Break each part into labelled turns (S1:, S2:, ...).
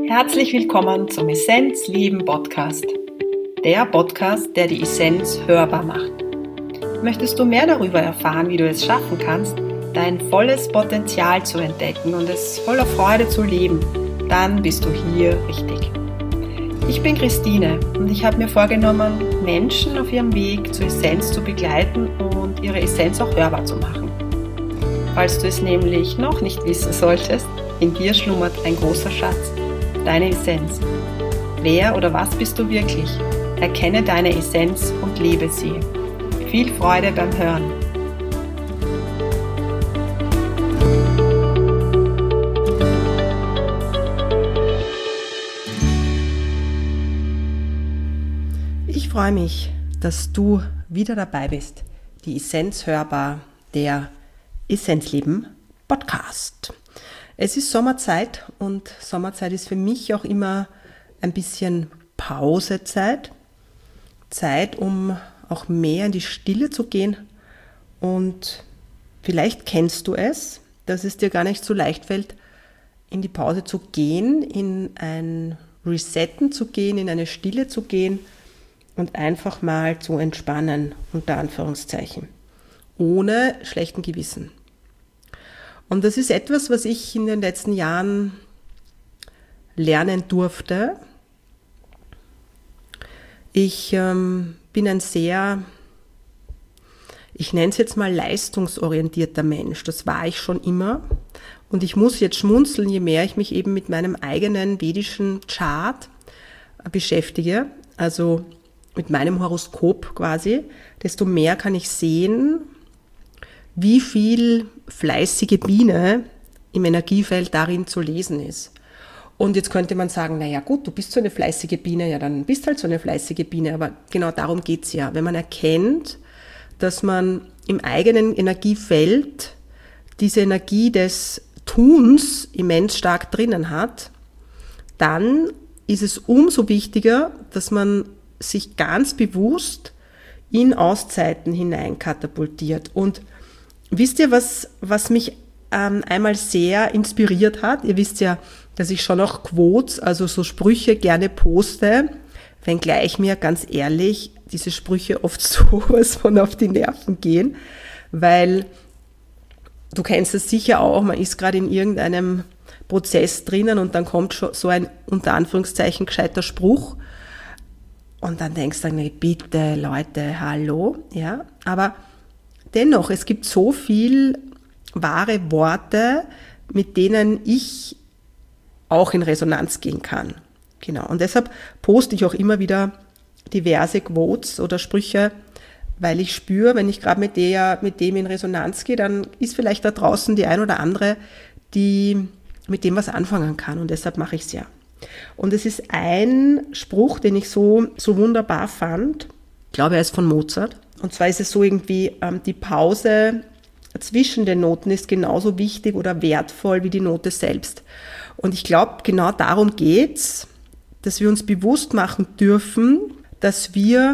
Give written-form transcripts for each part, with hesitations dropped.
S1: Herzlich willkommen zum Essenz Leben Podcast. Der Podcast, der die Essenz hörbar macht. Möchtest du mehr darüber erfahren, wie du es schaffen kannst, dein volles Potenzial zu entdecken und es voller Freude zu leben, dann bist du hier richtig. Ich bin Christine und ich habe mir vorgenommen, Menschen auf ihrem Weg zur Essenz zu begleiten und ihre Essenz auch hörbar zu machen. Falls du es nämlich noch nicht wissen solltest, in dir schlummert ein großer Schatz, deine Essenz. Wer oder was bist du wirklich? Erkenne deine Essenz und lebe sie. Viel Freude beim Hören. Ich freue mich, dass du wieder dabei bist. Die Essenz hörbar, der Essenzleben Podcast. Es ist Sommerzeit und Sommerzeit ist für mich auch immer ein bisschen Pausezeit. Zeit, um auch mehr in die Stille zu gehen. Und vielleicht kennst du es, dass es dir gar nicht so leicht fällt, in die Pause zu gehen, in ein Resetten zu gehen, in eine Stille zu gehen und einfach mal zu entspannen, unter Anführungszeichen, ohne schlechten Gewissen. Und das ist etwas, was ich in den letzten Jahren lernen durfte. Ich bin ein sehr, ich nenne es jetzt mal leistungsorientierter Mensch. Das war ich schon immer. Und ich muss jetzt schmunzeln, je mehr ich mich eben mit meinem eigenen vedischen Chart beschäftige, also mit meinem Horoskop quasi, desto mehr kann ich sehen, wie viel fleißige Biene im Energiefeld darin zu lesen ist. Und jetzt könnte man sagen, naja gut, du bist so eine fleißige Biene, ja dann bist halt so eine fleißige Biene, aber genau darum geht's ja. Wenn man erkennt, dass man im eigenen Energiefeld diese Energie des Tuns immens stark drinnen hat, dann ist es umso wichtiger, dass man sich ganz bewusst in Auszeiten hinein katapultiert. Und wisst ihr, was mich einmal sehr inspiriert hat? Ihr wisst ja, dass ich schon auch Quotes, also so Sprüche gerne poste, wenngleich mir ganz ehrlich diese Sprüche oft sowas von auf die Nerven gehen, weil du kennst es sicher auch, man ist gerade in irgendeinem Prozess drinnen und dann kommt schon so ein unter Anführungszeichen gescheiter Spruch und dann denkst du, nee, bitte Leute, hallo, ja, aber dennoch, es gibt so viel wahre Worte, mit denen ich auch in Resonanz gehen kann. Genau. Und deshalb poste ich auch immer wieder diverse Quotes oder Sprüche, weil ich spüre, wenn ich gerade mit dem in Resonanz gehe, dann ist vielleicht da draußen die ein oder andere, die mit dem was anfangen kann. Und deshalb mache ich es ja. Und es ist ein Spruch, den ich so wunderbar fand. Ich glaube, er ist von Mozart. Und zwar ist es so irgendwie, die Pause zwischen den Noten ist genauso wichtig oder wertvoll wie die Note selbst. Und ich glaube, genau darum geht's, dass wir uns bewusst machen dürfen, dass wir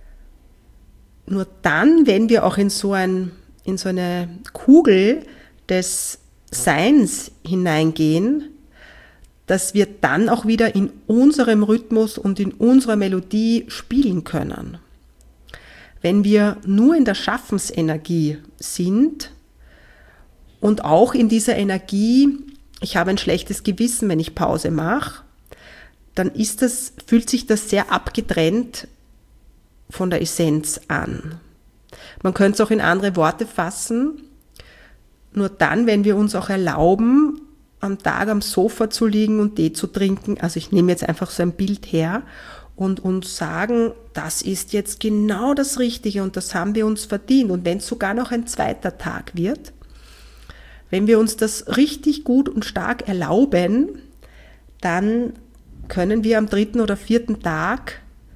S1: nur dann, wenn wir auch in so eine Kugel des Seins hineingehen, dass wir dann auch wieder in unserem Rhythmus und in unserer Melodie spielen können. Wenn wir nur in der Schaffensenergie sind und auch in dieser Energie, ich habe ein schlechtes Gewissen, wenn ich Pause mache, dann fühlt sich das sehr abgetrennt von der Essenz an. Man könnte es auch in andere Worte fassen, nur dann, wenn wir uns auch erlauben, am Tag am Sofa zu liegen und Tee zu trinken, also ich nehme jetzt einfach so ein Bild her, und uns sagen, das ist jetzt genau das Richtige und das haben wir uns verdient. Und wenn es sogar noch ein zweiter Tag wird, wenn wir uns das richtig gut und stark erlauben, dann können wir am 3. oder 4. Tag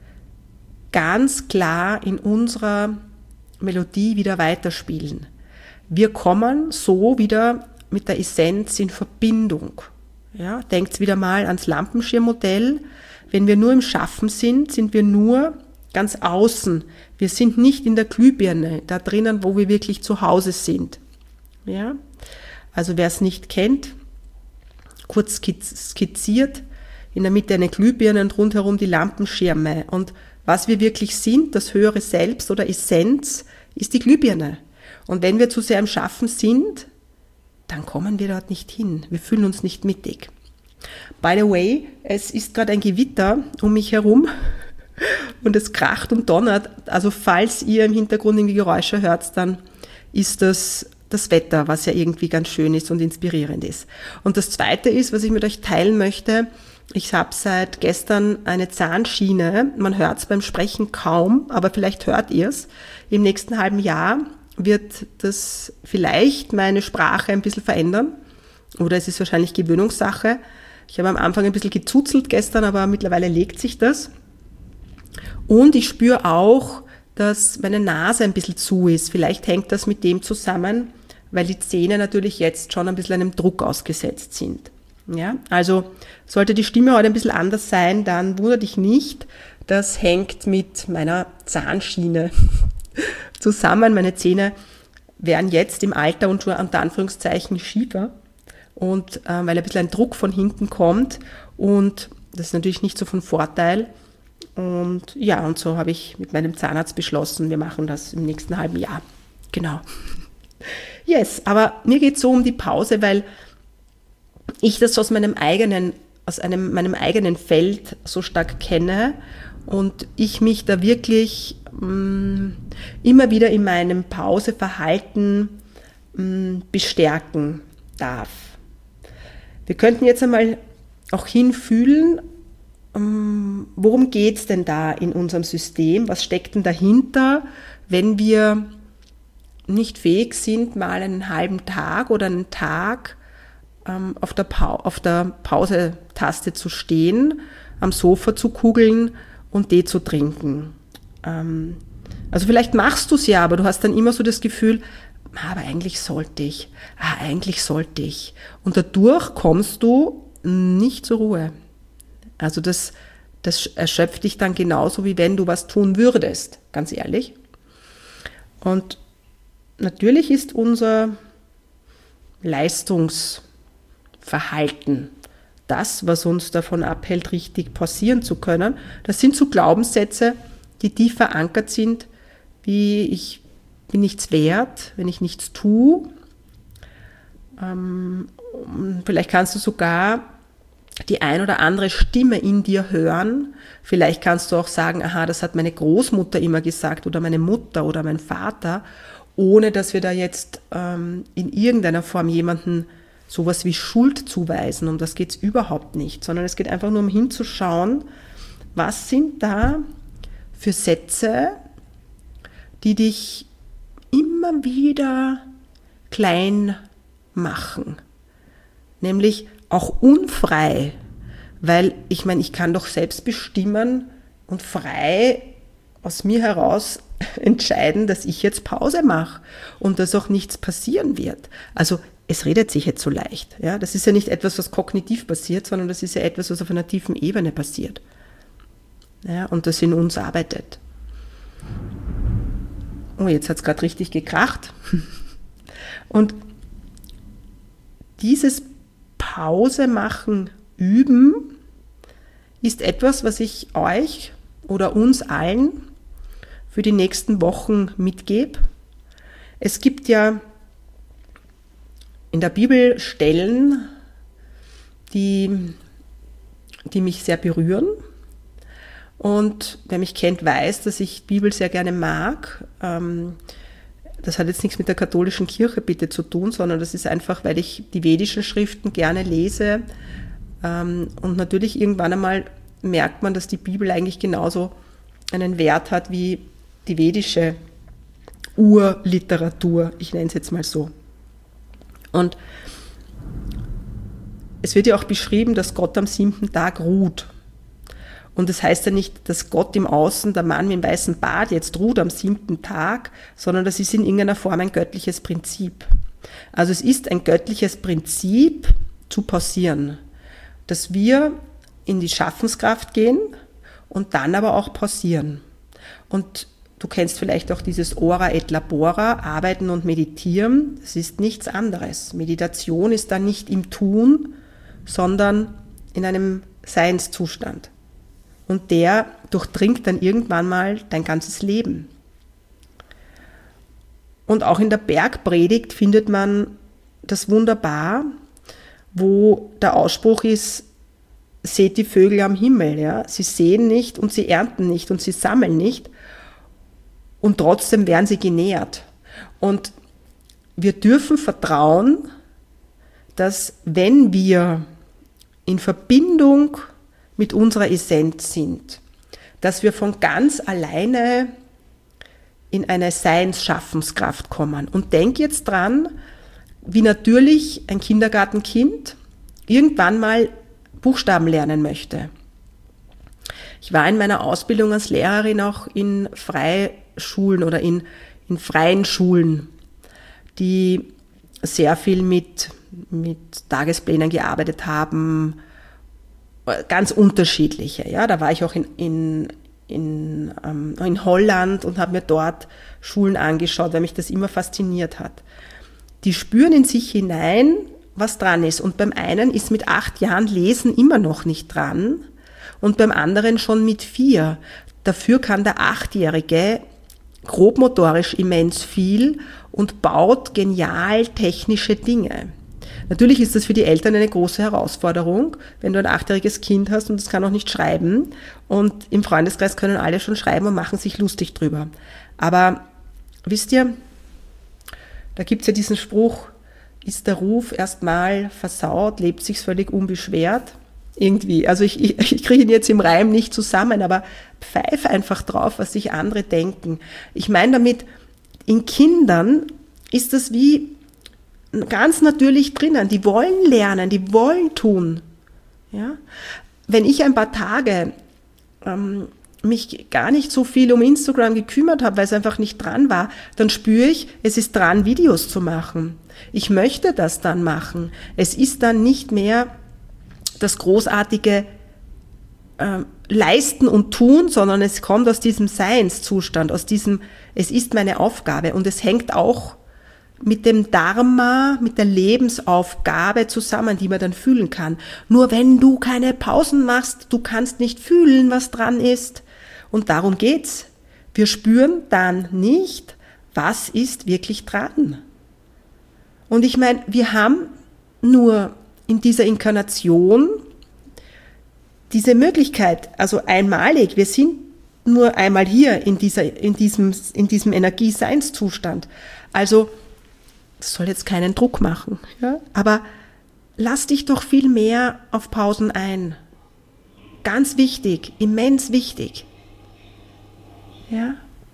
S1: ganz klar in unserer Melodie wieder weiterspielen. Wir kommen so wieder mit der Essenz in Verbindung. Ja, denkt wieder mal ans Lampenschirmmodell. Wenn wir nur im Schaffen sind, sind wir nur ganz außen. Wir sind nicht in der Glühbirne, da drinnen, wo wir wirklich zu Hause sind. Ja? Also wer es nicht kennt, kurz skizziert, in der Mitte eine Glühbirne und rundherum die Lampenschirme. Und was wir wirklich sind, das höhere Selbst oder Essenz, ist die Glühbirne. Und wenn wir zu sehr im Schaffen sind, dann kommen wir dort nicht hin. Wir fühlen uns nicht mittig. By the way, es ist gerade ein Gewitter um mich herum und es kracht und donnert. Also falls ihr im Hintergrund irgendwie Geräusche hört, dann ist das Wetter, was ja irgendwie ganz schön ist und inspirierend ist. Und das Zweite ist, was ich mit euch teilen möchte, ich habe seit gestern eine Zahnschiene, man hört es beim Sprechen kaum, aber vielleicht hört ihr es. Im nächsten halben Jahr wird das vielleicht meine Sprache ein bisschen verändern oder es ist wahrscheinlich Gewöhnungssache. Ich habe am Anfang ein bisschen gezuzelt gestern, aber mittlerweile legt sich das. Und ich spüre auch, dass meine Nase ein bisschen zu ist. Vielleicht hängt das mit dem zusammen, weil die Zähne natürlich jetzt schon ein bisschen einem Druck ausgesetzt sind. Ja, also sollte die Stimme heute ein bisschen anders sein, dann wundere dich nicht. Das hängt mit meiner Zahnschiene zusammen. Meine Zähne werden jetzt im Alter und schon unter Anführungszeichen schiefer. Und weil ein bisschen ein Druck von hinten kommt und das ist natürlich nicht so von Vorteil. Und ja, und so habe ich mit meinem Zahnarzt beschlossen, wir machen das im nächsten halben Jahr. Genau. Yes, aber mir geht es so um die Pause, weil ich das aus meinem eigenen Feld so stark kenne und ich mich da wirklich immer wieder in meinem Pauseverhalten bestärken darf. Wir könnten jetzt einmal auch hinfühlen, worum geht es denn da in unserem System? Was steckt denn dahinter, wenn wir nicht fähig sind, mal einen halben Tag oder einen Tag auf der Pause-Taste zu stehen, am Sofa zu kugeln und Tee zu trinken. Also vielleicht machst du es ja, aber du hast dann immer so das Gefühl, aber eigentlich sollte ich. Und dadurch kommst du nicht zur Ruhe. Also das erschöpft dich dann genauso, wie wenn du was tun würdest, ganz ehrlich. Und natürlich ist unser Leistungsverhalten das, was uns davon abhält, richtig pausieren zu können. Das sind so Glaubenssätze, die tief verankert sind, wie ich bin nichts wert, wenn ich nichts tue. Vielleicht kannst du sogar die ein oder andere Stimme in dir hören. Vielleicht kannst du auch sagen, aha, das hat meine Großmutter immer gesagt oder meine Mutter oder mein Vater, ohne dass wir da jetzt in irgendeiner Form jemanden sowas wie Schuld zuweisen. Um das geht es überhaupt nicht, sondern es geht einfach nur um hinzuschauen, was sind da für Sätze, die dich immer wieder klein machen. Nämlich auch unfrei, weil ich meine, ich kann doch selbst bestimmen und frei aus mir heraus entscheiden, dass ich jetzt Pause mache und dass auch nichts passieren wird. Also es redet sich jetzt so leicht. Ja? Das ist ja nicht etwas, was kognitiv passiert, sondern das ist ja etwas, was auf einer tiefen Ebene passiert. Ja, und das in uns arbeitet. Oh, jetzt hat es gerade richtig gekracht. Und dieses Pause machen, üben, ist etwas, was ich euch oder uns allen für die nächsten Wochen mitgebe. Es gibt ja in der Bibel Stellen, die mich sehr berühren. Und wer mich kennt, weiß, dass ich die Bibel sehr gerne mag. Das hat jetzt nichts mit der katholischen Kirche bitte zu tun, sondern das ist einfach, weil ich die vedischen Schriften gerne lese. Und natürlich irgendwann einmal merkt man, dass die Bibel eigentlich genauso einen Wert hat wie die vedische Urliteratur. Ich nenne es jetzt mal so. Und es wird ja auch beschrieben, dass Gott am 7. Tag ruht. Und das heißt ja nicht, dass Gott im Außen, der Mann mit dem weißen Bart, jetzt ruht am 7. Tag, sondern das ist in irgendeiner Form ein göttliches Prinzip. Also es ist ein göttliches Prinzip zu pausieren, dass wir in die Schaffenskraft gehen und dann aber auch pausieren. Und du kennst vielleicht auch dieses Ora et Labora, Arbeiten und Meditieren. Das ist nichts anderes. Meditation ist dann nicht im Tun, sondern in einem Seinszustand. Und der durchdringt dann irgendwann mal dein ganzes Leben. Und auch in der Bergpredigt findet man das wunderbar, wo der Ausspruch ist, seht die Vögel am Himmel. Ja? Sie säen nicht und sie ernten nicht und sie sammeln nicht und trotzdem werden sie genährt. Und wir dürfen vertrauen, dass wenn wir in Verbindung mit unserer Essenz sind, dass wir von ganz alleine in eine Seinsschaffenskraft kommen. Und denk jetzt dran, wie natürlich ein Kindergartenkind irgendwann mal Buchstaben lernen möchte. Ich war in meiner Ausbildung als Lehrerin auch in Freischulen oder in freien Schulen, die sehr viel mit Tagesplänen gearbeitet haben, ganz unterschiedliche. Ja, da war ich auch in Holland und habe mir dort Schulen angeschaut, weil mich das immer fasziniert hat. Die spüren in sich hinein, was dran ist. Und beim einen ist mit 8 Jahren Lesen immer noch nicht dran und beim anderen schon mit 4. Dafür kann der 8-Jährige grobmotorisch immens viel und baut genial technische Dinge. Natürlich ist das für die Eltern eine große Herausforderung, wenn du ein 8-jähriges Kind hast und es kann auch nicht schreiben und im Freundeskreis können alle schon schreiben und machen sich lustig drüber. Aber wisst ihr, da gibt's ja diesen Spruch, ist der Ruf erstmal versaut, lebt sich's völlig unbeschwert. Irgendwie, also ich kriege ihn jetzt im Reim nicht zusammen, aber pfeif einfach drauf, was sich andere denken. Ich meine damit, in Kindern ist das wie ganz natürlich drinnen. Die wollen lernen, die wollen tun. Ja? Wenn ich ein paar Tage mich gar nicht so viel um Instagram gekümmert habe, weil es einfach nicht dran war, dann spüre ich, es ist dran, Videos zu machen. Ich möchte das dann machen. Es ist dann nicht mehr das großartige Leisten und Tun, sondern es kommt aus diesem Seinszustand, aus diesem, es ist meine Aufgabe und es hängt auch mit dem Dharma, mit der Lebensaufgabe zusammen, die man dann fühlen kann. Nur wenn du keine Pausen machst, du kannst nicht fühlen, was dran ist. Und darum geht's. Wir spüren dann nicht, was ist wirklich dran. Und ich meine, wir haben nur in dieser Inkarnation diese Möglichkeit, also einmalig, wir sind nur einmal hier in diesem Energieseinszustand. Also, das soll jetzt keinen Druck machen, ja? Aber lass dich doch viel mehr auf Pausen ein. Ganz wichtig, immens wichtig. Ja?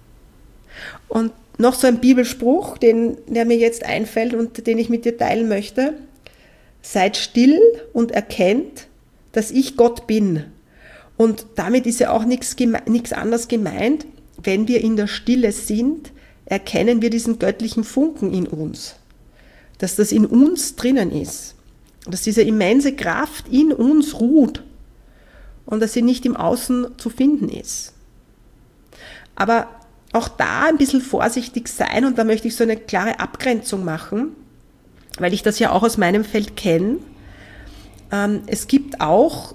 S1: Und noch so ein Bibelspruch, der mir jetzt einfällt und den ich mit dir teilen möchte. Seid still und erkennt, dass ich Gott bin. Und damit ist ja auch nichts anderes gemeint. Wenn wir in der Stille sind, erkennen wir diesen göttlichen Funken in uns. Dass das in uns drinnen ist. Dass diese immense Kraft in uns ruht. Und dass sie nicht im Außen zu finden ist. Aber auch da ein bisschen vorsichtig sein, und da möchte ich so eine klare Abgrenzung machen, weil ich das ja auch aus meinem Feld kenne. Es gibt auch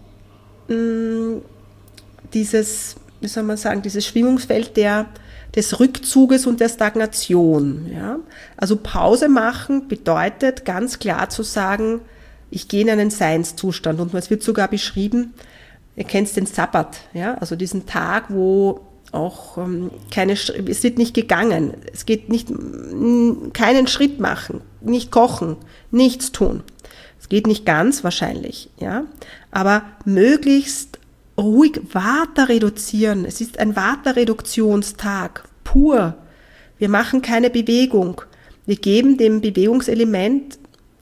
S1: dieses, wie soll man sagen, dieses Schwingungsfeld des Rückzuges und der Stagnation. Ja? Also Pause machen bedeutet ganz klar zu sagen, ich gehe in einen Seinszustand. Und es wird sogar beschrieben, ihr kennt den Sabbat, ja? Also diesen Tag, wo auch es wird nicht gegangen, es geht nicht, keinen Schritt machen, nicht kochen, nichts tun. Es geht nicht ganz wahrscheinlich, ja, aber möglichst ruhig Vata reduzieren. Es ist ein Vata-Reduktionstag, pur. Wir machen keine Bewegung. Wir geben dem Bewegungselement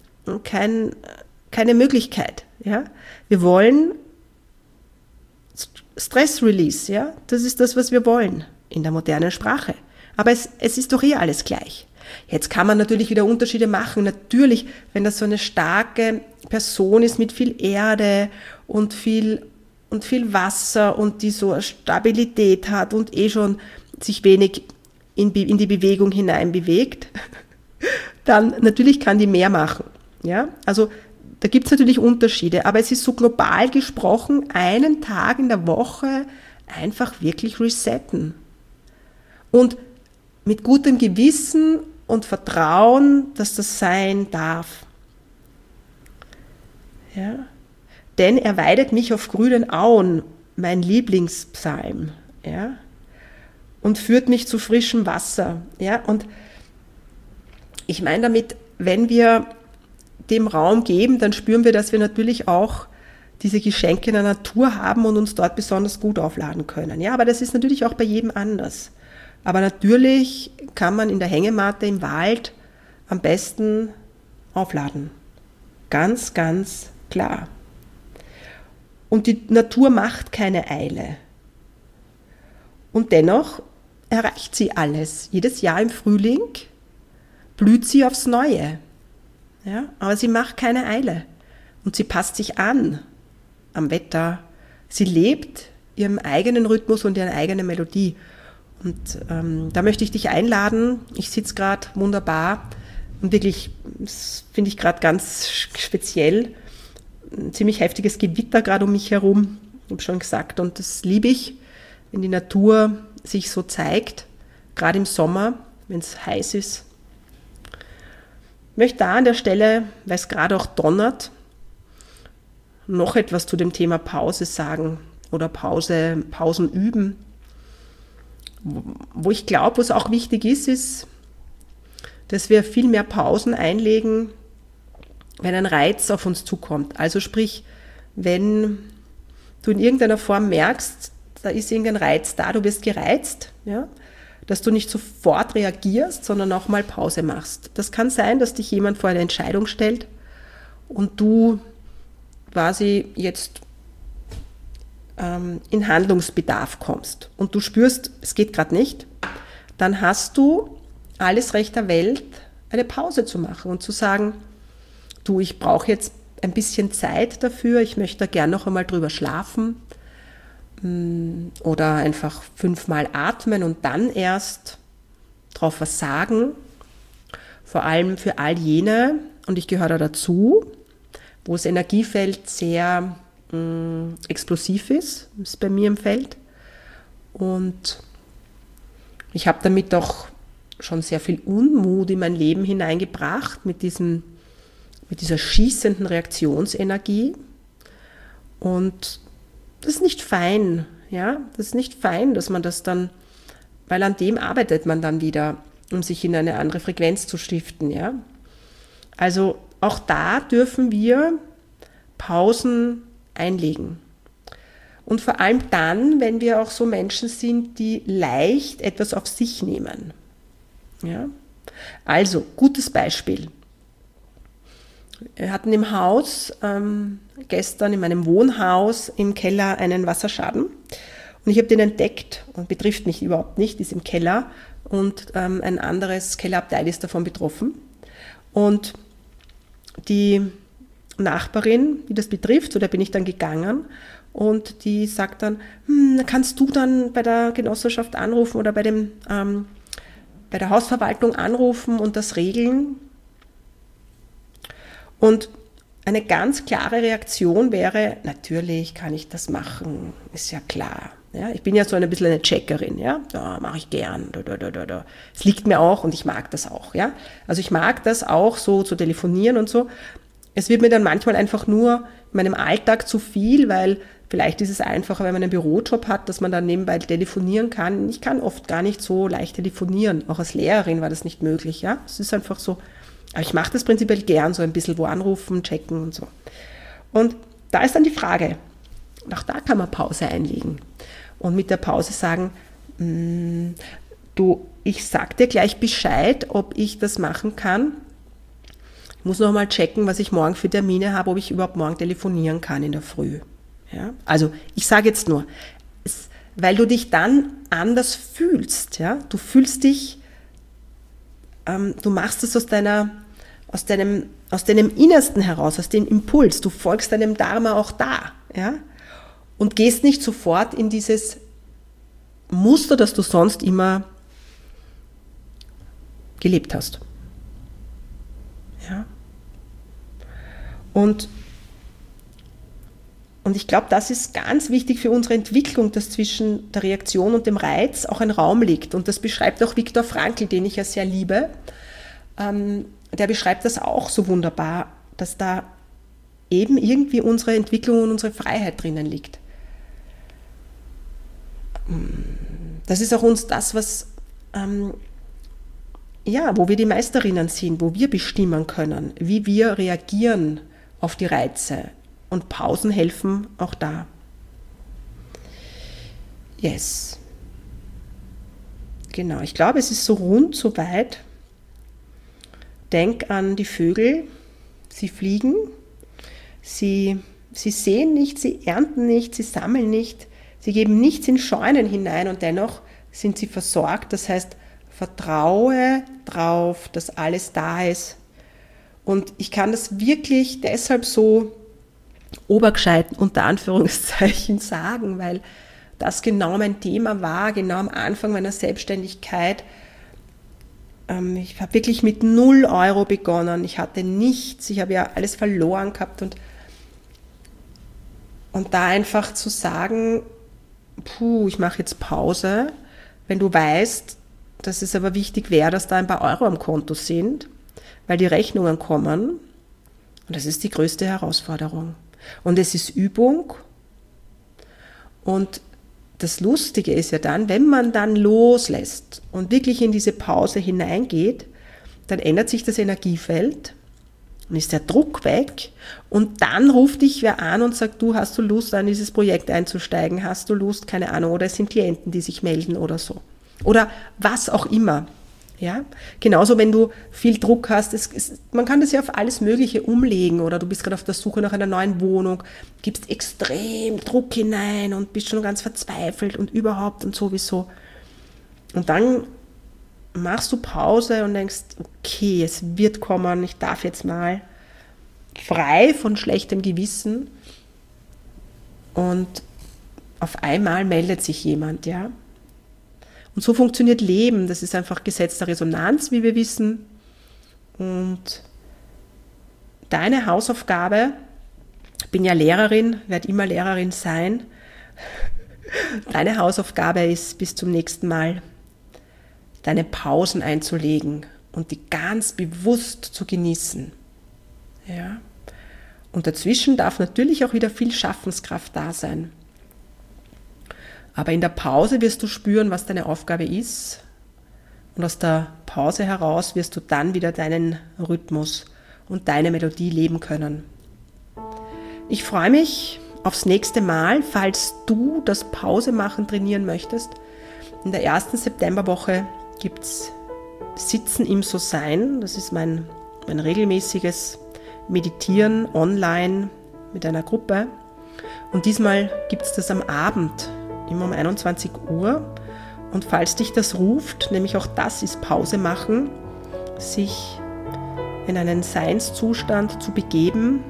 S1: keine Möglichkeit, ja. Wir wollen Stress Release, ja, das ist das, was wir wollen in der modernen Sprache. Aber es ist doch alles gleich. Jetzt kann man natürlich wieder Unterschiede machen. Natürlich, wenn das so eine starke Person ist mit viel Erde und viel Wasser und die so eine Stabilität hat und schon sich wenig in die Bewegung hinein bewegt, dann natürlich kann die mehr machen. Ja, also Da gibt es natürlich Unterschiede, aber es ist so global gesprochen, einen Tag in der Woche einfach wirklich resetten. Und mit gutem Gewissen und Vertrauen, dass das sein darf. Ja? Denn er weidet mich auf grünen Auen, mein Lieblingspsalm, ja? Und führt mich zu frischem Wasser. Ja? Und ich meine damit, wenn wir dem Raum geben, dann spüren wir, dass wir natürlich auch diese Geschenke in der Natur haben und uns dort besonders gut aufladen können. Ja, aber das ist natürlich auch bei jedem anders. Aber natürlich kann man in der Hängematte im Wald am besten aufladen. Ganz, ganz klar. Und die Natur macht keine Eile. Und dennoch erreicht sie alles. Jedes Jahr im Frühling blüht sie aufs Neue. Ja, aber sie macht keine Eile. Und sie passt sich an am Wetter. Sie lebt ihren eigenen Rhythmus und ihre eigene Melodie. Und da möchte ich dich einladen. Ich sitze gerade wunderbar und wirklich, das finde ich gerade ganz speziell, ein ziemlich heftiges Gewitter gerade um mich herum, ich habe schon gesagt, und das liebe ich, wenn die Natur sich so zeigt, gerade im Sommer, wenn es heiß ist. Ich möchte da an der Stelle, weil es gerade auch donnert, noch etwas zu dem Thema Pause sagen oder Pausen üben. Wo ich glaube, was auch wichtig ist, dass wir viel mehr Pausen einlegen, wenn ein Reiz auf uns zukommt. Also sprich, wenn du in irgendeiner Form merkst, da ist irgendein Reiz da, du wirst gereizt, ja, dass du nicht sofort reagierst, sondern auch mal Pause machst. Das kann sein, dass dich jemand vor eine Entscheidung stellt und du quasi jetzt in Handlungsbedarf kommst und du spürst, es geht gerade nicht, dann hast du alles Recht der Welt, eine Pause zu machen und zu sagen, du, ich brauche jetzt ein bisschen Zeit dafür, ich möchte da gern noch einmal drüber schlafen oder einfach 5-mal atmen und dann erst drauf was sagen. Vor allem für all jene, und ich gehöre da dazu, wo das Energiefeld sehr explosiv ist bei mir im Feld. Und ich habe damit auch schon sehr viel Unmut in mein Leben hineingebracht, mit dieser schießenden Reaktionsenergie. Und das ist nicht fein, ja, das ist nicht fein, dass man das dann, weil an dem arbeitet man dann wieder, um sich in eine andere Frequenz zu stiften, ja. Also auch da dürfen wir Pausen einlegen. Und vor allem dann, wenn wir auch so Menschen sind, die leicht etwas auf sich nehmen. Ja? Also, gutes Beispiel. Wir hatten im Haus, gestern in meinem Wohnhaus im Keller einen Wasserschaden. Und ich habe den entdeckt und betrifft mich überhaupt nicht, ist im Keller und ein anderes Kellerabteil ist davon betroffen. Und die Nachbarin, die das betrifft, so da bin ich dann gegangen und die sagt dann, kannst du dann bei der Genossenschaft anrufen oder bei der Hausverwaltung anrufen und das regeln? Und eine ganz klare Reaktion wäre, natürlich kann ich das machen, ist ja klar. Ja, ich bin ja so ein bisschen eine Checkerin, ja, da mache ich gern. Es liegt mir auch und ich mag das auch, ja. Also ich mag das auch so zu telefonieren und so. Es wird mir dann manchmal einfach nur in meinem Alltag zu viel, weil vielleicht ist es einfacher, wenn man einen Bürojob hat, dass man dann nebenbei telefonieren kann. Ich kann oft gar nicht so leicht telefonieren. Auch als Lehrerin war das nicht möglich. Ja, es ist einfach so. Aber ich mache das prinzipiell gern, so ein bisschen wo anrufen, checken und so. Und da ist dann die Frage, auch da kann man Pause einlegen. Und mit der Pause sagen, du, ich sag dir gleich Bescheid, ob ich das machen kann. Ich muss noch mal checken, was ich morgen für Termine habe, ob ich überhaupt morgen telefonieren kann in der Früh. Ja? Also ich sage jetzt nur, weil du dich dann anders fühlst. Ja? Du fühlst dich, du machst es aus deinem Innersten heraus, aus dem Impuls. Du folgst deinem Dharma auch da. Ja? Und gehst nicht sofort in dieses Muster, das du sonst immer gelebt hast. Ja. Und ich glaube, das ist ganz wichtig für unsere Entwicklung, dass zwischen der Reaktion und dem Reiz auch ein Raum liegt. Und das beschreibt auch Viktor Frankl, den ich ja sehr liebe. Der beschreibt das auch so wunderbar, dass da eben irgendwie unsere Entwicklung und unsere Freiheit drinnen liegt. Das ist auch uns das, was, wo wir die Meisterinnen sind, wo wir bestimmen können, wie wir reagieren auf die Reize. Und Pausen helfen auch da. Yes. Genau, ich glaube, es ist so rund, so weit. Denk an die Vögel, sie fliegen, sie sehen nicht, sie ernten nicht, sie sammeln nicht, sie geben nichts in Scheunen hinein und dennoch sind sie versorgt. Das heißt, vertraue drauf, dass alles da ist. Und ich kann das wirklich deshalb so obergescheit unter Anführungszeichen sagen, weil das genau mein Thema war, genau am Anfang meiner Selbstständigkeit. Ich habe wirklich mit 0 Euro begonnen, ich hatte nichts, ich habe ja alles verloren gehabt und da einfach zu sagen, ich mache jetzt Pause, wenn du weißt, dass es aber wichtig wäre, dass da ein paar Euro am Konto sind, weil die Rechnungen kommen und das ist die größte Herausforderung. Und es ist Übung und das Lustige ist ja dann, wenn man dann loslässt und wirklich in diese Pause hineingeht, dann ändert sich das Energiefeld und ist der Druck weg und dann ruft dich wer an und sagt, du, hast du Lust, an dieses Projekt einzusteigen, hast du Lust, keine Ahnung, oder es sind Klienten, die sich melden oder so. Oder was auch immer. Ja? Genauso, wenn du viel Druck hast, man kann das ja auf alles Mögliche umlegen oder du bist gerade auf der Suche nach einer neuen Wohnung, gibst extrem Druck hinein und bist schon ganz verzweifelt und überhaupt und sowieso. Und dann machst du Pause und denkst, okay, es wird kommen, ich darf jetzt mal frei von schlechtem Gewissen und auf einmal meldet sich jemand, ja. Und so funktioniert Leben. Das ist einfach Gesetz der Resonanz, wie wir wissen. Und deine Hausaufgabe, ich bin ja Lehrerin, werde immer Lehrerin sein. Deine Hausaufgabe ist, bis zum nächsten Mal deine Pausen einzulegen und die ganz bewusst zu genießen. Ja? Und dazwischen darf natürlich auch wieder viel Schaffenskraft da sein. Aber in der Pause wirst du spüren, was deine Aufgabe ist. Und aus der Pause heraus wirst du dann wieder deinen Rhythmus und deine Melodie leben können. Ich freue mich aufs nächste Mal, falls du das Pause-Machen trainieren möchtest. In der ersten Septemberwoche gibt es Sitzen im So-Sein. Das ist mein regelmäßiges Meditieren online mit einer Gruppe. Und diesmal gibt es das am Abend, immer um 21 Uhr. Und falls dich das ruft, nämlich auch das ist Pause machen, sich in einen Seinszustand zu begeben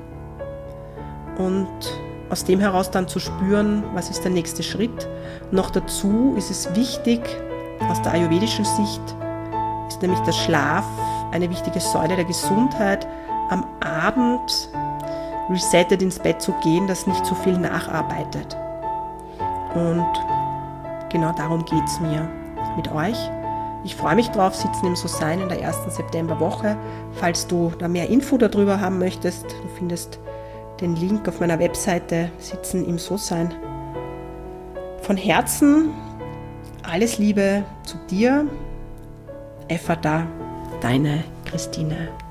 S1: und aus dem heraus dann zu spüren, was ist der nächste Schritt. Noch dazu ist es wichtig, aus der ayurvedischen Sicht ist nämlich der Schlaf eine wichtige Säule der Gesundheit, am Abend resettet ins Bett zu gehen, das nicht so viel nacharbeitet. Und genau darum geht es mir mit euch. Ich freue mich drauf, Sitzen im So-Sein in der ersten Septemberwoche. Falls du da mehr Info darüber haben möchtest, du findest den Link auf meiner Webseite Sitzen im So-Sein. Von Herzen alles Liebe zu dir. Effata, deine Christine.